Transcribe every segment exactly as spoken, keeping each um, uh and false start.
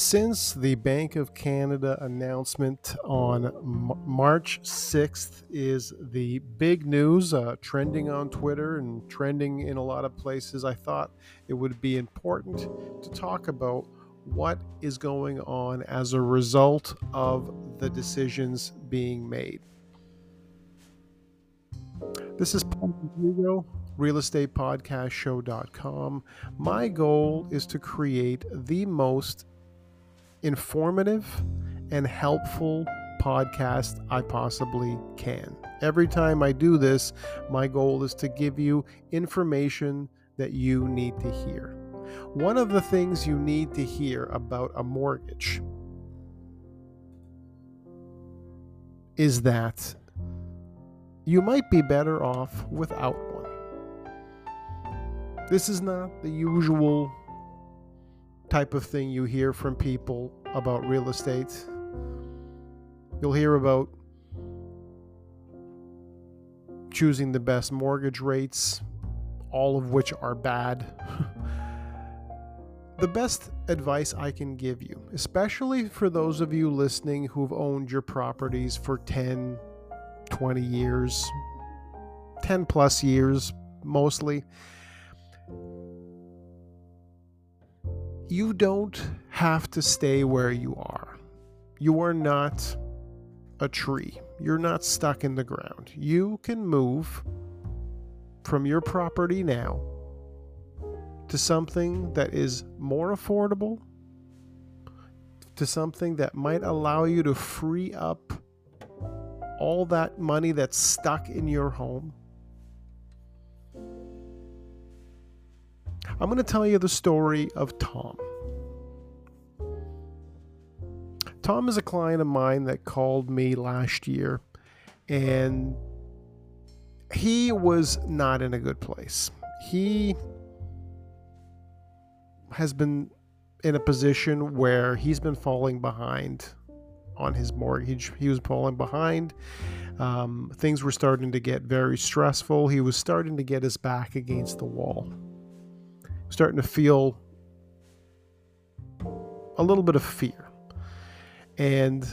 Since the Bank of Canada announcement on M- March sixth is the big news, uh, trending on Twitter and trending in a lot of places, I thought it would be important to talk about what is going on as a result of the decisions being made. This is Paul Rodrigo, real estate podcast show dot com. My goal is to create the most informative and helpful podcast I possibly can. Every time I do this, my goal is to give you information that you need to hear. One of the things you need to hear about a mortgage is that you might be better off without one. This is not the usual type of thing you hear from people about real estate. You'll hear about choosing the best mortgage rates, all of which are bad. The best advice I can give you, especially for those of you listening who've owned your properties for ten, twenty years, ten plus years mostly, you don't have to stay where you are. You are not a tree. You're not stuck in the ground. You can move from your property now to something that is more affordable, to something that might allow you to free up all that money that's stuck in your home. I'm going to tell you the story of Tom. Tom is a client of mine that called me last year, and he was not in a good place. He has been in a position where he's been falling behind on his mortgage. He was falling behind. Um, things were starting to get very stressful. He was starting to get his back against the wall. Starting to feel a little bit of fear. And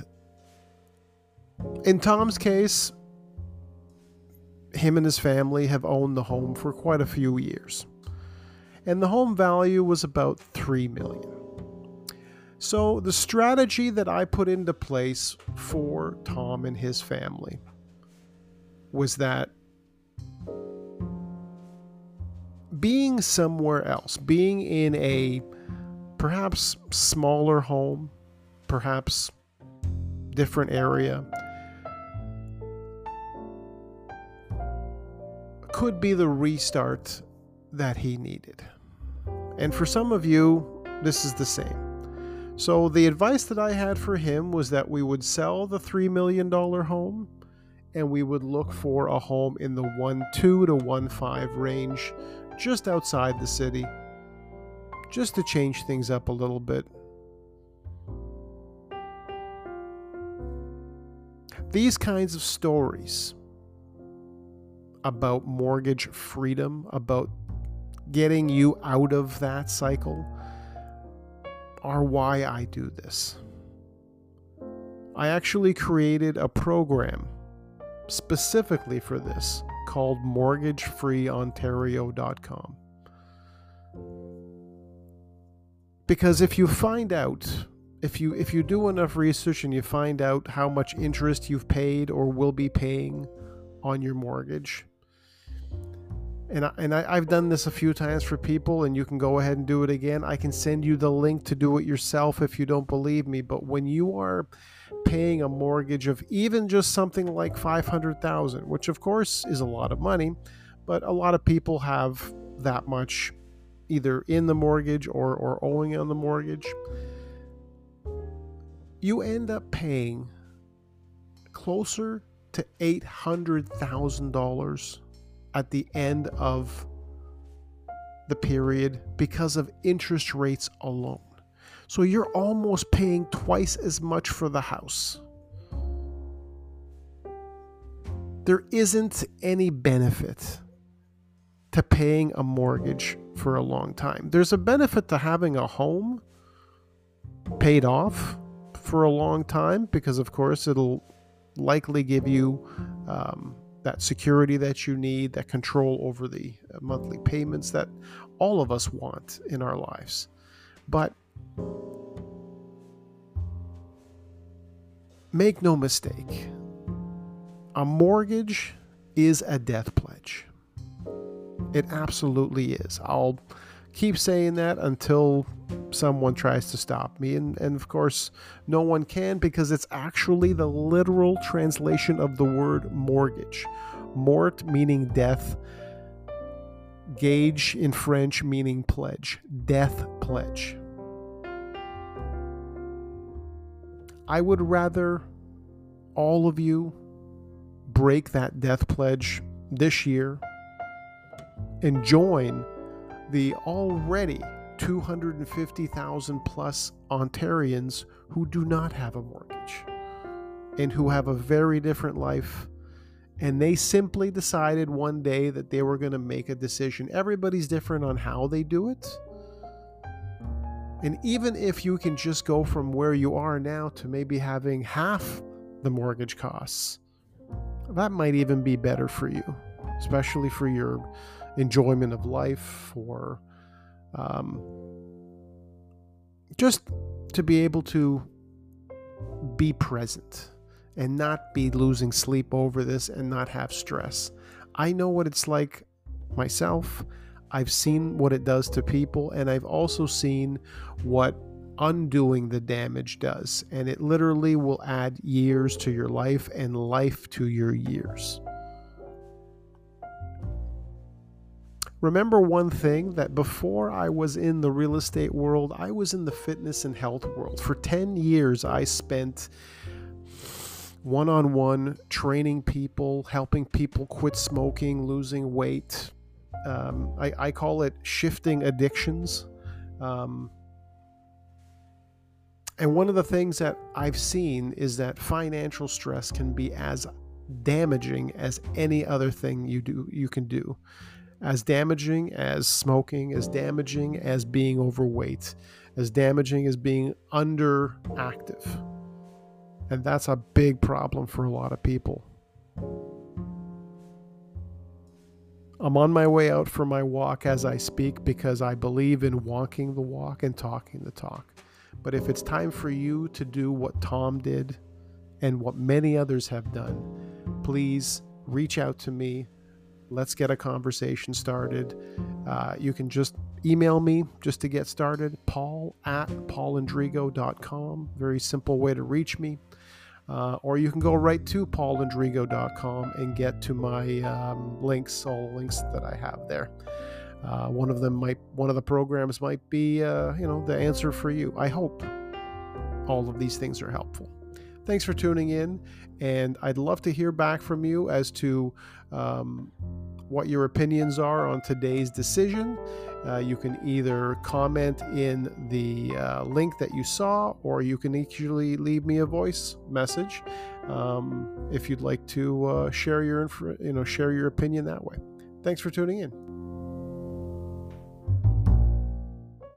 in Tom's case, him and his family have owned the home for quite a few years. And the home value was about three million dollars. So the strategy that I put into place for Tom and his family was that being somewhere else, being in a perhaps smaller home, perhaps different area, could be the restart that he needed. And for some of you, this is the same. So the advice that I had for him was that we would sell the three million dollars home and we would look for a home in the one point two to one point five range, just outside the city, just to change things up a little bit. These kinds of stories about mortgage freedom, about getting you out of that cycle, are why I do this. I actually created a program specifically for this called mortgage free ontario dot com. Because if you find out, if you if you do enough research and you find out how much interest you've paid or will be paying on your mortgage, and I, and I, I've done this a few times for people, and you can go ahead and do it again. I can send you the link to do it yourself if you don't believe me. But when you are paying a mortgage of even just something like five hundred thousand dollars, which of course is a lot of money, but a lot of people have that much either in the mortgage or, or owing on the mortgage, you end up paying closer to eight hundred thousand dollars at the end of the period because of interest rates alone. So you're almost paying twice as much for the house. There isn't any benefit to paying a mortgage for a long time. There's a benefit to having a home, paid off for a long time, because of course it'll likely give you um, that security that you need, that control over the monthly payments that all of us want in our lives. But make no mistake, a mortgage is a death pledge. It absolutely is. I'll keep saying that until someone tries to stop me. And, and of course, no one can, because it's actually the literal translation of the word mortgage. Mort meaning death. Gage in French meaning pledge. Death pledge. I would rather all of you break that death pledge this year and join the already two hundred fifty thousand plus Ontarians who do not have a mortgage and who have a very different life, and they simply decided one day that they were going to make a decision. Everybody's different on how they do it. And even if you can just go from where you are now to maybe having half the mortgage costs, that might even be better for you, especially for your enjoyment of life, for um, just to be able to be present and not be losing sleep over this and not have stress. I know what it's like myself. I've seen what it does to people, and I've also seen what undoing the damage does. And it literally will add years to your life and life to your years. Remember one thing, that before I was in the real estate world, I was in the fitness and health world. For ten years, I spent one-on-one training people, helping people quit smoking, losing weight. Um, I, I call it shifting addictions. Um, and one of the things that I've seen is that financial stress can be as damaging as any other thing you do you can do. As damaging as smoking, as damaging as being overweight, as damaging as being underactive. And that's a big problem for a lot of people. I'm on my way out for my walk as I speak, because I believe in walking the walk and talking the talk. But if it's time for you to do what Tom did and what many others have done, please reach out to me. Let's get a conversation started. Uh, you can just email me just to get started, paul at paulandrigo dot com. Very simple way to reach me. Uh, or you can go right to paul andrigo dot com and get to my um, links, all the links that I have there. Uh, one of them might, one of the programs might be, uh, you know, the answer for you. I hope all of these things are helpful. Thanks for tuning in, and I'd love to hear back from you as to um, what your opinions are on today's decision. Uh, you can either comment in the uh, link that you saw, or you can actually leave me a voice message um, if you'd like to uh, share your, inf- you know, share your opinion that way. Thanks for tuning in.